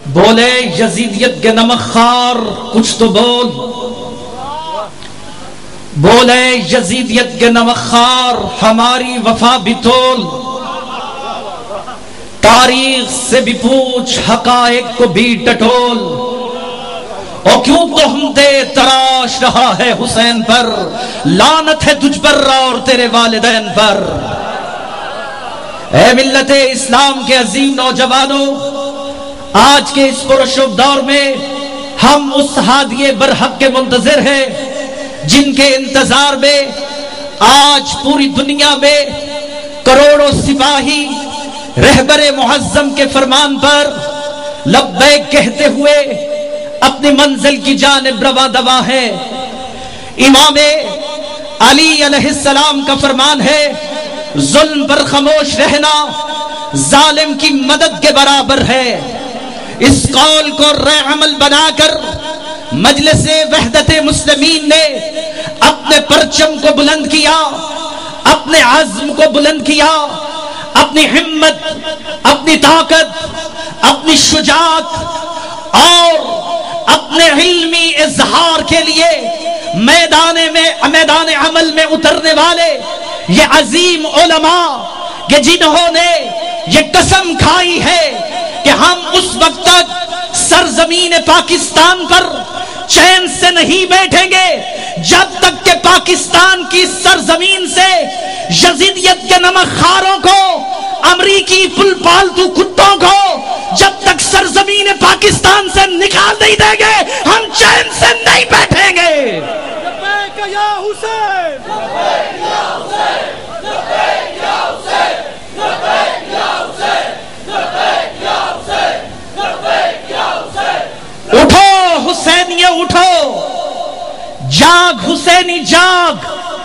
بولے یزیدیت کے نمک خار کچھ تو بول، بولے یزیدیت کے نمک خار ہماری وفا بھی تول، تاریخ سے بھی پوچھ حقائق کو بھی ٹٹول، اور کیوں تہمتیں تراش رہا ہے حسین پر، لعنت ہے تجھ پر اور تیرے والدین پر۔ اے ملت اسلام کے عظیم نوجوانوں، آج کے اس پرشوب دور میں ہم اس ہادی برحق کے منتظر ہیں جن کے انتظار میں آج پوری دنیا میں کروڑوں سپاہی رہبر معظم کے فرمان پر لبیک کہتے ہوئے اپنی منزل کی جانب رواں دواں ہے۔ امام علی علیہ السلام کا فرمان ہے، ظلم پر خاموش رہنا ظالم کی مدد کے برابر ہے۔ اس قول کو رائے عمل بنا کر مجلس وحدت مسلمین نے اپنے پرچم کو بلند کیا، اپنے عزم کو بلند کیا، اپنی ہمت، اپنی طاقت، اپنی شجاعت اور اپنے علمی اظہار کے لیے میدان عمل میں اترنے والے یہ عظیم علماء کہ جنہوں نے یہ قسم کھائی ہے کہ ہم اس وقت تک سرزمین پاکستان پر چین سے نہیں بیٹھیں گے جب تک کہ پاکستان کی سرزمین سے یزیدیت کے نمک خاروں کو، امریکی پل پالتو کتوں کو جب تک سرزمین پاکستان سے نکال نہیں دیں گے ہم چین سے نہیں بیٹھیں گے۔ لبیک یا حسین، لبیک یا حسین، لبیک یا حسین، لبیک یا حسین، لبیک یا حسین، لبیک یا حسین۔ اٹھو حسینیے اٹھو، جاگ حسینی جاگ،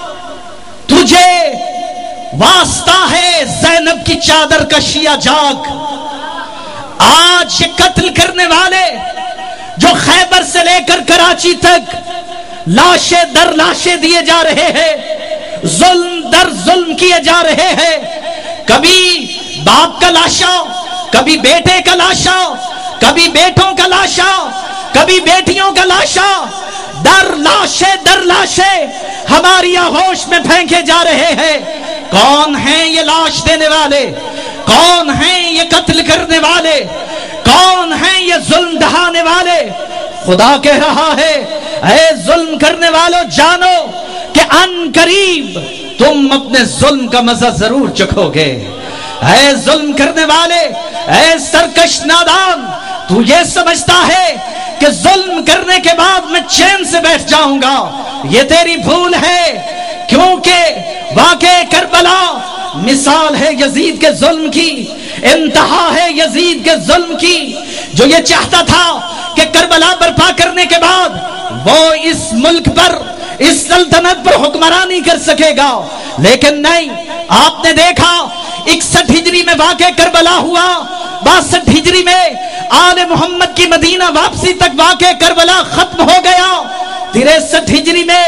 تجھے واسطہ ہے زینب کی چادر کا شیعہ جاگ۔ آج یہ قتل کرنے والے جو خیبر سے لے کر کراچی تک لاشیں در لاشیں دیے جا رہے ہیں، ظلم در ظلم کیے جا رہے ہیں، کبھی باپ کا لاشا، کبھی بیٹے کا لاشا، کبھی بیٹوں کا لاشا، کبھی بیٹیوں کا لاشا، در لاشیں ہماری آغوش میں پھینکے جا رہے ہیں۔ کون ہیں یہ لاش دینے والے؟ کون ہیں یہ قتل کرنے والے؟ کون ہیں یہ ظلم ڈھانے والے؟ خدا کہہ رہا ہے، اے ظلم کرنے والوں جانو کہ ان قریب تم اپنے ظلم کا مزہ ضرور چکھو گے۔ اے ظلم کرنے والے، اے سرکش نادان، تو یہ سمجھتا ہے کہ ظلم کرنے کے بعد میں چین سے بیٹھ جاؤں گا، یہ تیری بھول ہے، کیونکہ واقع کربلا مثال ہے یزید کے ظلم کی، انتہا ہے یزید کے ظلم کی، جو یہ چاہتا تھا کہ کربلا برپا کرنے کے بعد وہ اس ملک پر، اس سلطنت پر حکمرانی کر سکے گا، لیکن نہیں۔ آپ نے دیکھا 61 ہجری میں واقع کربلا ہوا، 62 ہجری میں آل محمد کی مدینہ واپسی تک واقع کربلا ختم ہو گیا، 63 ہجری میں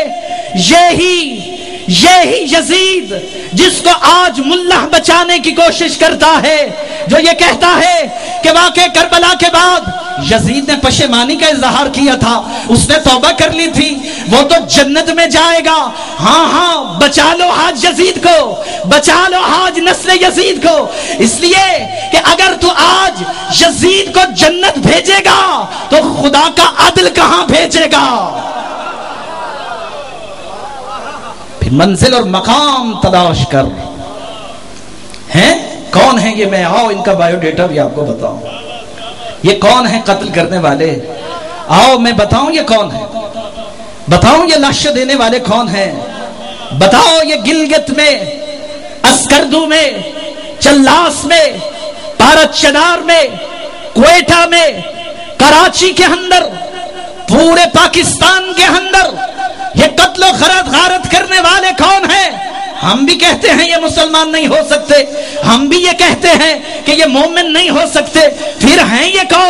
یہی یزید جس کو آج ملہ بچانے کی کوشش کرتا ہے، جو یہ کہتا ہے کہ واقع کربلا کے بعد یزید نے پشیمانی کا اظہار کیا تھا، اس نے توبہ کر لی تھی، وہ تو جنت میں جائے گا۔ ہاں بچا لو آج یزید کو، بچا لو آج نسل یزید کو، اس لیے کہ اگر تو آج یزید کو جنت بھیجے گا تو خدا کا عدل کہاں بھیجے گا؟ پھر منزل اور مقام تلاش کر۔ ہیں کون ہیں یہ؟ میں آؤ ان کا بایو ڈیٹا بھی آپ کو بتاؤں، یہ کون ہیں قتل کرنے والے؟ آؤ میں بتاؤں یہ کون ہے، بتاؤں یہ لاشیں دینے والے کون ہیں، بتاؤ یہ گلگت میں، اسکردو میں، چلاس میں، پارت چنار میں، کوئٹہ میں، کراچی کے اندر، پورے پاکستان کے اندر یہ قتل و غارت کرنے والے کون ہیں؟ ہم بھی کہتے ہیں یہ مسلمان نہیں ہو سکتے، ہم بھی یہ کہتے ہیں کہ یہ مومن نہیں ہو سکتے، پھر ہیں یہ کون؟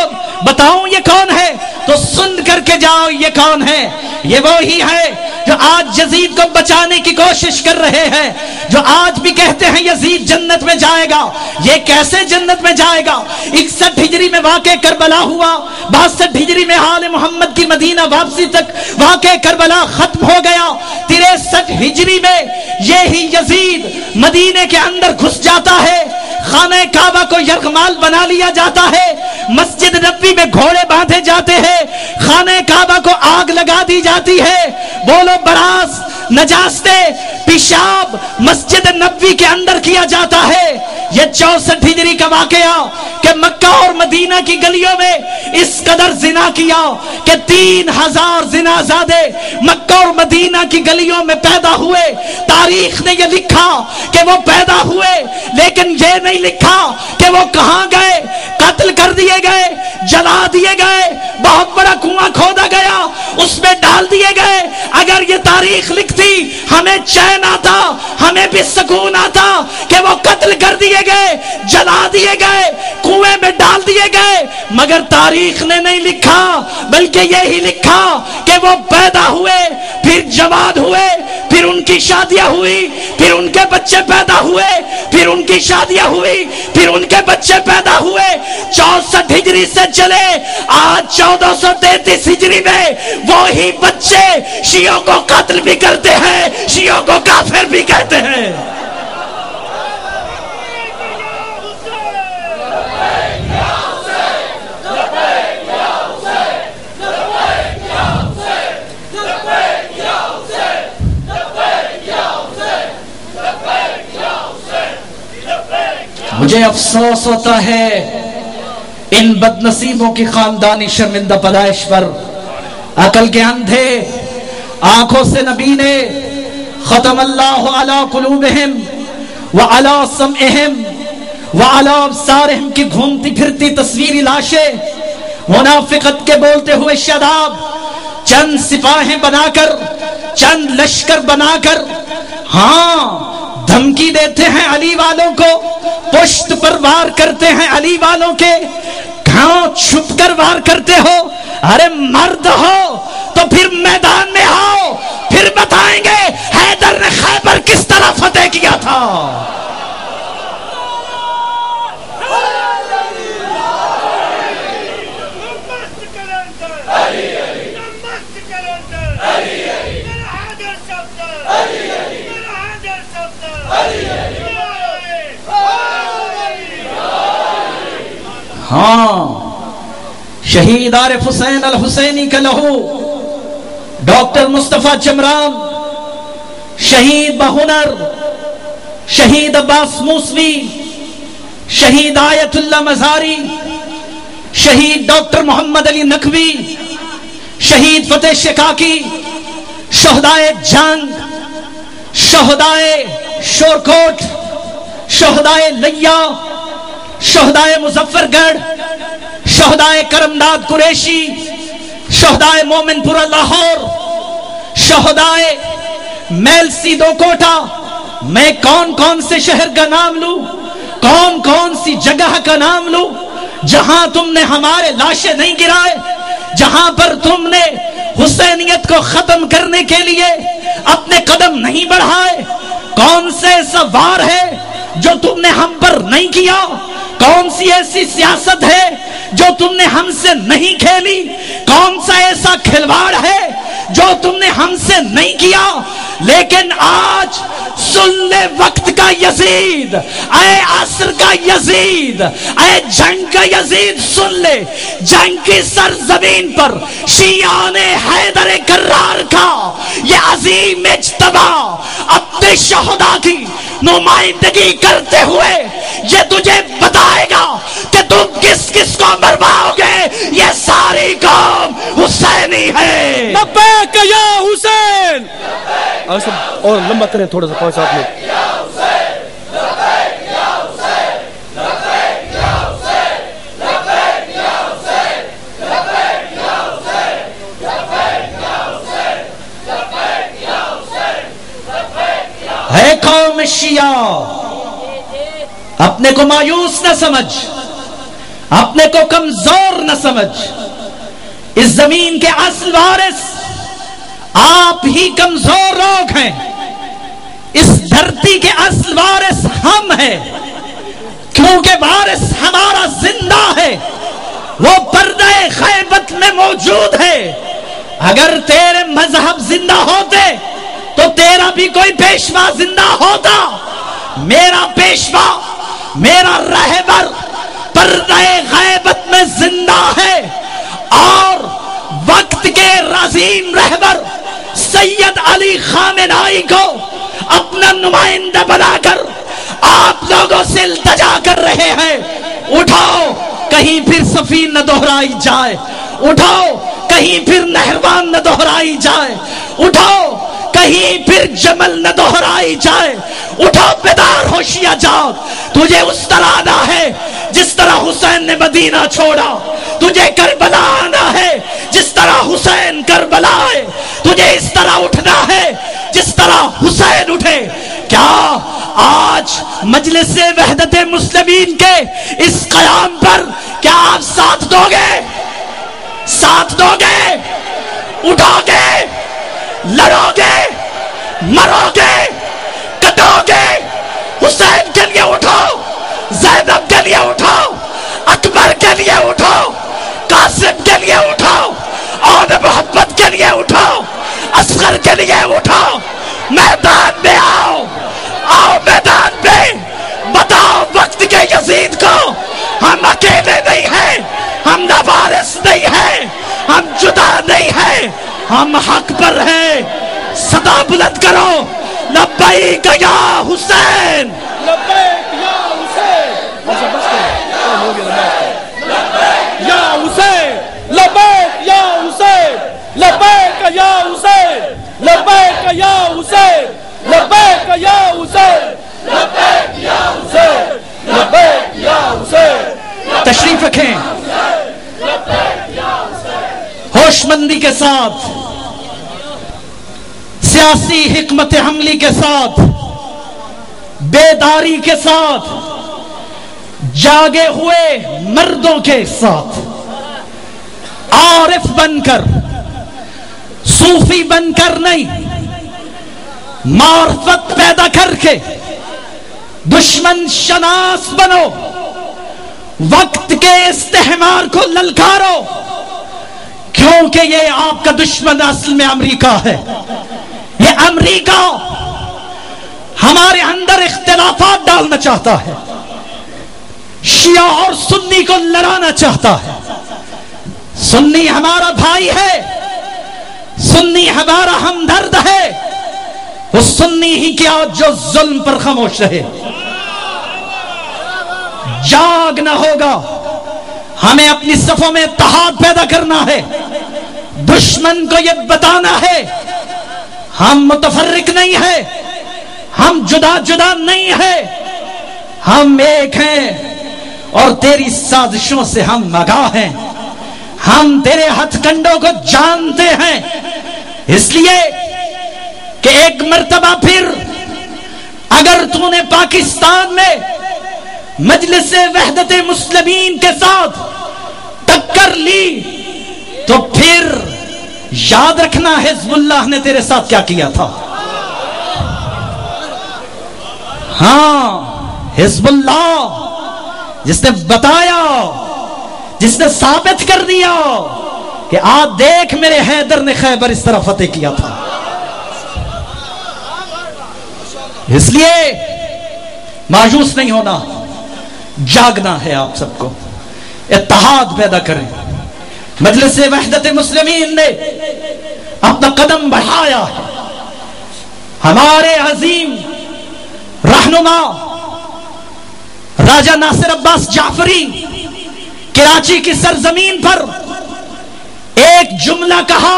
بتاؤں یہ کون ہے؟ تو سن کر کے جاؤ یہ کون ہے؟ یہ وہی ہے جو آج یزید کو بچانے کی کوشش کر رہے ہیں، جو آج بھی کہتے ہیں یزید جنت میں جائے گا۔ یہ کیسے جنت میں جائے گا؟ 61 ہجری میں واقع کربلا ہوا، 62 ہجری میں آل محمد کی مدینہ واپسی تک واقع کربلا ختم ہو گیا، 63 ہجری میں یہی یزید مدینے کے اندر گھس جاتا ہے، خانہ کعبہ کو یرغمال بنا لیا جاتا ہے، مسجد نبوی میں گھوڑے باندھے جاتے ہیں، خانہ کعبہ کو آگ لگا دی جاتی ہے، بولو براس، نجاستے، پیشاب مسجد نبوی کے اندر کیا جاتا ہے۔ یہ 64 ہجری کا واقعہ کہ مکہ اور مدینہ کی گلیوں میں اس قدر زنا کیا کہ 3000 زنا زادے مکہ اور مدینہ کی گلیوں میں پیدا ہوئے۔ تاریخ نے یہ لکھا کہ وہ پیدا ہوئے، لیکن یہ نہیں لکھا کہ وہ کہاں گئے، قتل کر دیے گئے، جلا دیے گئے، بہت بڑا کنواں کھودا گیا، اس میں ڈال دیے گئے۔ اگر یہ تاریخ لکھتی ہمیں چین آتا، ہمیں بھی سکون آتا کہ وہ قتل کر دیے گئے، جلا دیے گئے، کنویں میں ڈال دیے گئے، مگر تاریخ نے نہیں لکھا، بلکہ یہی لکھا کہ وہ پیدا ہوئے، پھر جوان ہوئے، پھر ان کی شادیاں ہوئی، پھر ان کے بچے پیدا ہوئے، پھر ان کی شادیاں ہوئی، پھر ان کے بچے پیدا ہوئے۔ 64 ہجری سے چلے آج 1433 ہجری میں وہی بچے شیعوں کو قتل بھی کرتے ہیں، شیعوں کو کافر بھی کہتے ہیں۔ مجھے افسوس ہوتا ہے ان بد نصیبوں کی خاندانی شرمندہ پیدائش پر۔ عقل کے اندھے آنکھوں سے نبی نے ختم اللہ علی قلوبہم وعلی سمعہم وعلی ابصارہم کی گھومتی پھرتی تصویری لاشیں، منافقت کے بولتے ہوئے شاداب، چند سپاہیں بنا کر، چند لشکر بنا کر، ہاں دھمکی دیتے ہیں علی والوں کو، پشت پر وار کرتے ہیں علی والوں کے، کہاں چھپ کر وار کرتے ہو؟ ارے مرد ہو تو پھر میدان میں آؤ، پھر بتائیں گے حیدر نے خیبر کس طرح فتح کیا تھا۔ ہاں شہید عارف حسین الحسینی کا لہو، ڈاکٹر مصطفیٰ چمران، شہید بہنر، شہید عباس موسوی، شہید آیت اللہ مزاری، شہید ڈاکٹر محمد علی نقوی، شہید فتح شکاکی، شہدائے جنگ، شہدائے شورکوٹ، شہدائے لیا، شہدائے مظفر گڑھ، شہدائے کرمداد قریشی، شہدائے مومن پورہ لاہور، شہدائے میلسی دو کوٹا۔ میں کون کون سے شہر کا نام لوں، کون کون سی جگہ کا نام لوں جہاں تم نے ہمارے لاشیں نہیں گرائے، جہاں پر تم نے حسینیت کو ختم کرنے کے لیے اپنے قدم نہیں بڑھائے۔ کون سے ایسا وار ہے جو تم نے ہم پر نہیں کیا؟ کون سی ایسی سیاست ہے جو تم نے ہم سے نہیں کھیلی؟ کون سا ایسا کھلواڑ ہے جو تم نے ہم سے نہیں کیا؟ لیکن آج سن لے وقت کا یزید، اے عصر کا یزید، اے جنگ کا یزید، سن لے جنگ کی سرزمین پر شیعان حیدر کرار کا یہ عظیم اجتماع اپنے شہداء کی نمائندگی کرتے ہوئے یہ تجھے بتائے گا کہ تم کس کس کو مرواؤ گے۔ یہ ساری قوم حسینی ہے۔ لبیک یا حسین۔ اور لمبا کریں تھوڑا سا 5-7 منٹ۔ ہے قوم شیعہ، اپنے کو مایوس نہ سمجھ، اپنے کو کمزور نہ سمجھ، اس زمین کے اصل وارث آپ ہی کمزور لوگ ہیں، اس دھرتی کے اصل وارث ہم ہیں، کیونکہ وارث ہمارا زندہ ہے، وہ پردہ غیبت میں موجود ہے۔ اگر تیرے مذہب زندہ ہوتے تو تیرا بھی کوئی پیشوا زندہ ہوتا۔ میرا پیشوا، میرا رہبر پردہ غیبت میں زندہ ہے، اور وقت کے عظیم رہبر سید علی خامنہئی کو اپنا نمائندہ بنا کر آپ لوگوں سے التجا کر رہے ہیں، اٹھاؤ کہیں پھر صفین نہ دہرائی جائے، اٹھاؤ کہیں پھر نہروان نہ دہرائی جائے، اٹھاؤ کہیں پھر جمل نہ دہرائی جائے، اٹھاؤ بیدار ہوشیا جاؤ، تجھے اس طرح آنا ہے جس طرح حسین نے مدینہ چھوڑا، تجھے کربلا آنا ہے جس طرح حسین کربلا آئے، تجھے اس طرح اٹھنا ہے جس طرح حسین اٹھے۔ کیا آج مجلس وحدت مسلمین کے اس قیام پر کیا آپ ساتھ دو گے؟ ساتھ دو گے؟ اٹھو گے؟ لڑو گے؟ مرو گے؟ کٹو گے؟ حسین کے لیے اٹھو، زینب کے لیے اٹھو، اکبر کے لیے اٹھو، قاسم کے لیے اٹھو، اور محمد کے لیے اٹھو، اصغر کے لیے اٹھو، میدان میں آؤ، آؤ میدان میں، بتاؤ وقت کے یزید کو ہم اکیلے نہیں ہیں، ہم نوارث نہیں ہیں، ہم جدا نہیں ہیں، ہم حق پر ہیں۔ صدا بلند کرو، لبیک یا حسین، لبیک یا حسین، یا حسین، لبیک یا حسین، لبیک یا حسین، لبیک یا حسین، لبیک یا حسین، لبیک یا حسین، لبیک یا حسین۔ تشریف رکھیں، ہوش مندی کے ساتھ، سیاسی حکمت عملی کے ساتھ، بیداری کے ساتھ، جاگے ہوئے مردوں کے ساتھ، عارف بن کر، صوفی بن کر نہیں، معرفت پیدا کر کے دشمن شناس بنو، وقت کے استحمار کو للکارو، کیونکہ یہ آپ کا دشمن اصل میں امریکہ ہے۔ یہ امریکہ ہمارے اندر اختلافات ڈالنا چاہتا ہے، شیعہ اور سنی کو لڑانا چاہتا ہے۔ سنی ہمارا بھائی ہے، سنی ہمارا ہمدرد ہے، وہ سنی ہی کیا جو ظلم پر خاموش رہے۔ جاگنا ہوگا، ہمیں اپنی صفوں میں اتحاد پیدا کرنا ہے، دشمن کو یہ بتانا ہے ہم متفرق نہیں ہیں، ہم جدا جدا نہیں ہیں، ہم ایک ہیں، اور تیری سازشوں سے ہم آگاہ ہیں، ہم تیرے ہتھ کنڈوں کو جانتے ہیں، اس لیے کہ ایک مرتبہ پھر اگر تو نے پاکستان میں مجلس وحدت مسلمین کے ساتھ ٹکر لی تو پھر یاد رکھنا حزب اللہ نے تیرے ساتھ کیا کیا تھا۔ ہاں، حزب اللہ جس نے بتایا، جس نے ثابت کر دیا کہ آج دیکھ میرے حیدر نے خیبر اس طرح فتح کیا تھا۔ اس لیے مایوس نہیں ہونا، جاگنا ہے، آپ سب کو اتحاد پیدا کریں۔ مجلس وحدت مسلمین نے اپنا قدم بڑھایا ہے، ہمارے عظیم رہنما راجہ ناصر عباس جعفری کراچی کی سرزمین پر ایک جملہ کہا،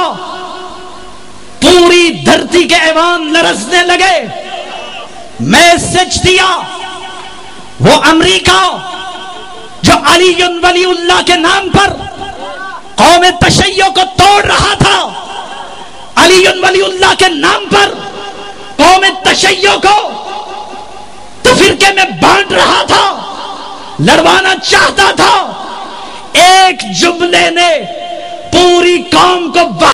پوری دھرتی کے ایوان لرزنے لگے، میسج دیا۔ وہ امریکہ جو علی ولی اللہ کے نام پر قوم تشیع کو توڑ رہا تھا، علی ولی اللہ کے نام پر قوم تشیع کو تفرقے میں بانٹ رہا تھا، لڑوانا چاہتا تھا، ایک جملے نے پوری قوم کو